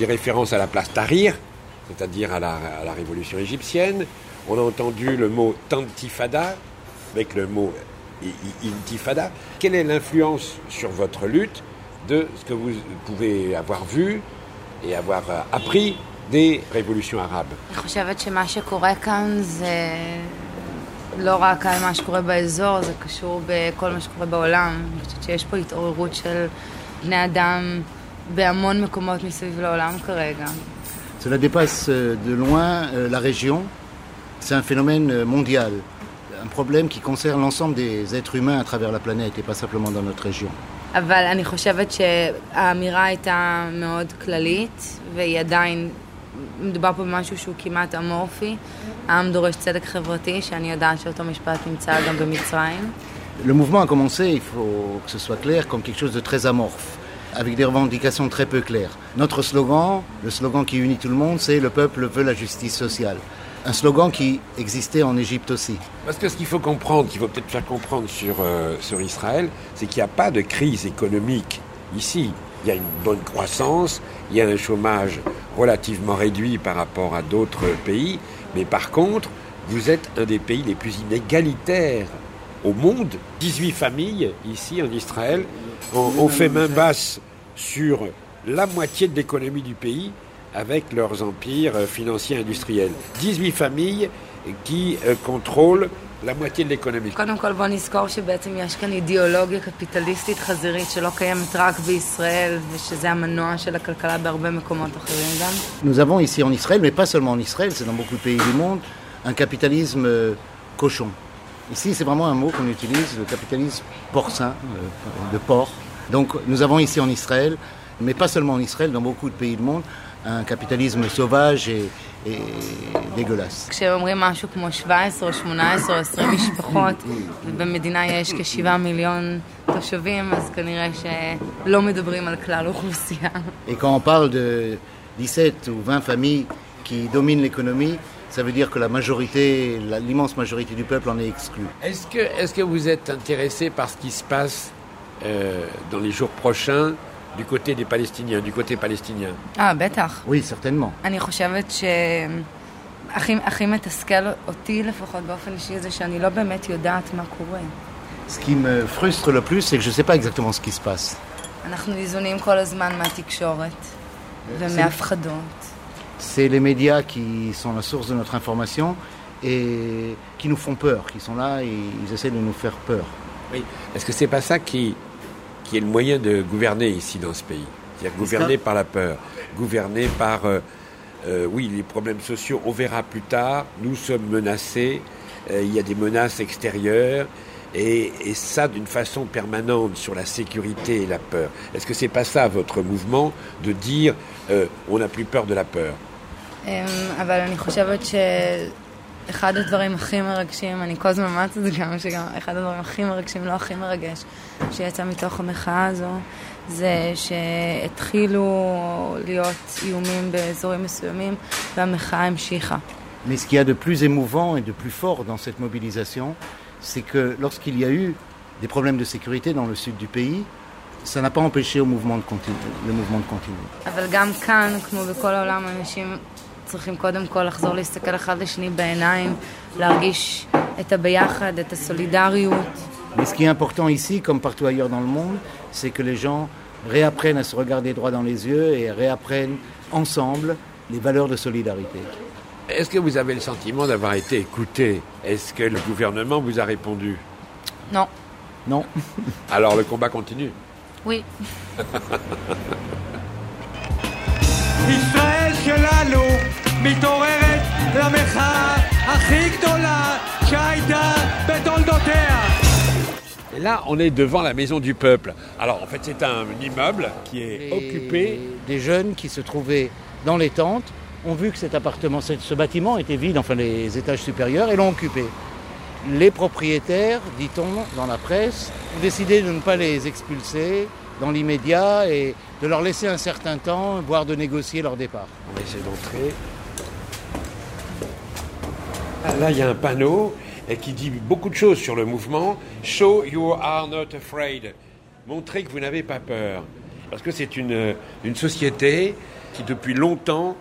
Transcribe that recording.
des références à la place Tahrir, c'est-à-dire à la révolution égyptienne. On a entendu le mot tantifada avec le mot intifada. Quelle est l'influence sur votre lutte de ce que vous pouvez avoir vu et avoir appris des révolutions arabes? אני חושבת שמה שקורה כאן זה לא רק על מה שקורה באזור, זה קשור בכל מה שקורה בעולם. אני חושבת שיש פה התעוררות של בני אדם בהמון מקומות מסביב לעולם כרגע. Cela dépasse de loin la région. C'est un phénomène mondial, un problème qui concerne l'ensemble des êtres humains à travers la planète et pas simplement dans notre région. אבל אני חושבת שהאמירה הייתה מאוד כללית, והיא עדיין, מדובר פה במשהו שהוא כמעט אמורפי. העם דורש צדק חברתי, שאני יודעת שאותו משפט נמצא גם במצרים. Le mouvement a commencé, il faut que ce soit clair, comme quelque chose de très amorphe, avec des revendications très peu claires. Notre slogan, le slogan qui unit tout le monde, c'est « Le peuple veut la justice sociale ». Un slogan qui existait en Égypte aussi. Parce que ce qu'il faut comprendre, qu'il faut peut-être faire comprendre sur Israël, c'est qu'il n'y a pas de crise économique ici. Il y a une bonne croissance, il y a un chômage relativement réduit par rapport à d'autres pays, mais par contre, vous êtes un des pays les plus inégalitaires au monde. 18 familles ici en Israël ont fait main basse sur la moitié de l'économie du pays, avec leurs empires financiers industriels. 18 familles qui contrôlent la moitié de l'économie. קודם כל בוא נזכור שבעצם יש כאן אידיאולוגיה קפיטליסטית חזירית שלא קיימת רק בישראל ושזה המנוע של הכלכלה בהרבה מקומות אחרים גם. Nous avons ici en Israël, mais pas seulement en Israël, c'est dans beaucoup de pays du monde, un capitalisme cochon. Ici, c'est vraiment un mot qu'on utilise, le capitalisme porcin, de porc. Donc nous avons ici en Israël, mais pas seulement en Israël, dans beaucoup de pays du monde, un capitalisme sauvage et dégueulasse. כשאומרים משהו כמו 17 או 18 או 20 משפחות ובמדינה יש כ7 מיליון תושבים, אז כנראה שלא מדברים על כלל אוכלוסייה. Et quand on parle de 17 ou 20 familles qui dominent l'économie, ça veut dire que la majorité, l'immense majorité du peuple en est exclue. Est-ce que vous êtes intéressé par ce qui se passe dans les jours prochains du côté des Palestiniens, du côté palestinien? בטח. Oui, certainement. אני חושבת הכי מתסכל אותי לפחות באופן אישי זה שאני לא באמת יודעת מה קורה. Ce qui me frustre le plus, c'est que je ne sais pas exactement ce qui se passe. אנחנו ניזונים כל הזמן מהתקשורת ומהפחדות. C'est les médias qui sont la source de notre information et qui nous font peur, qui sont là et ils essaient de nous faire peur. Oui. Est-ce que c'est pas ça qui est le moyen de gouverner ici dans ce pays? C'est-à-dire gouverner par la peur, gouverner par, oui, les problèmes sociaux, on verra plus tard, nous sommes menacés, il y a des menaces extérieures, et ça d'une façon permanente sur la sécurité et la peur. Est-ce que c'est pas ça votre mouvement, de dire on n'a plus peur de la peur? אבל אני חושבת שאחד הדברים הכי מרגשים, אני כל הזמן אומרת את זה גם, שגם אחד הדברים הכי מרגשים, לא הכי מרגש, שיצא מתוך המחאה הזו, זה שהתחילו להיות איומים באזורים מסוימים, והמחאה המשיכה. Mais ce qu'il y a de plus émouvant et de plus fort dans cette mobilisation, c'est que lorsqu'il y a eu des problèmes de sécurité dans le sud du pays, ça n'a pas empêché le mouvement de continuer. אבל גם כאן, כמו בכל העולם, אנשים צריכים קודם כל לחזור להסתכל אחד לשני בעיניים, להרגיש את הביחד, את הסולידריות. Mais ce qui est important ici, comme partout ailleurs dans le monde, c'est que les gens réapprennent à se regarder droit dans les yeux et réapprennent ensemble les valeurs de solidarité. Est-ce que vous avez le sentiment d'avoir été écouté? Est-ce que le gouvernement vous a répondu? Non. Non. Alors le combat continue? Oui. ישראל שלנו מתעוררת למחאה הכי גדולה שהייתה בתולדותיה. Et là, on est devant la maison du peuple. Alors, en fait, c'est un immeuble qui est occupé. Des jeunes qui se trouvaient dans les tentes ont vu que ce bâtiment était vide, enfin les étages supérieurs, et l'ont occupé. Les propriétaires, dit-on dans la presse, ont décidé de ne pas les expulser dans l'immédiat et de leur laisser un certain temps, voire de négocier leur départ. On va essayer d'entrer. Là, il y a un panneau qui dit beaucoup de choses sur le mouvement. Show you are not afraid. Montrez que vous n'avez pas peur. Parce que c'est une société qui depuis longtemps